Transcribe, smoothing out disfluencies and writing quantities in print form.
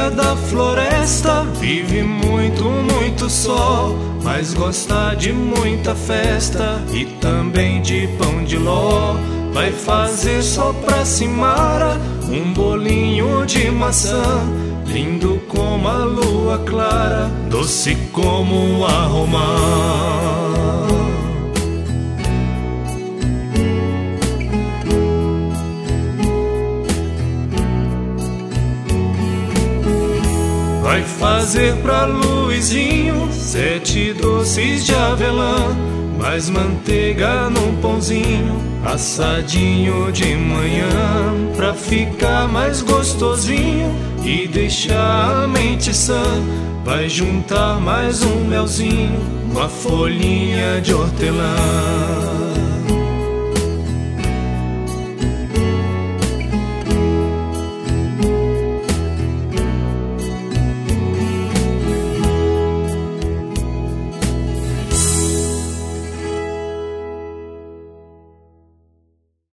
Luísa da floresta vive muito, muito sol, mas gosta de muita festa e também de pão de ló. Vai fazer só pra Simara um bolinho de maçã, lindo como a lua clara, doce como a romã. Vai fazer pra Luizinho 7 doces de avelã, mais manteiga num pãozinho assadinho de manhã, pra ficar mais gostosinho e deixar a mente sã. Vai juntar mais um melzinho, uma folhinha de hortelã.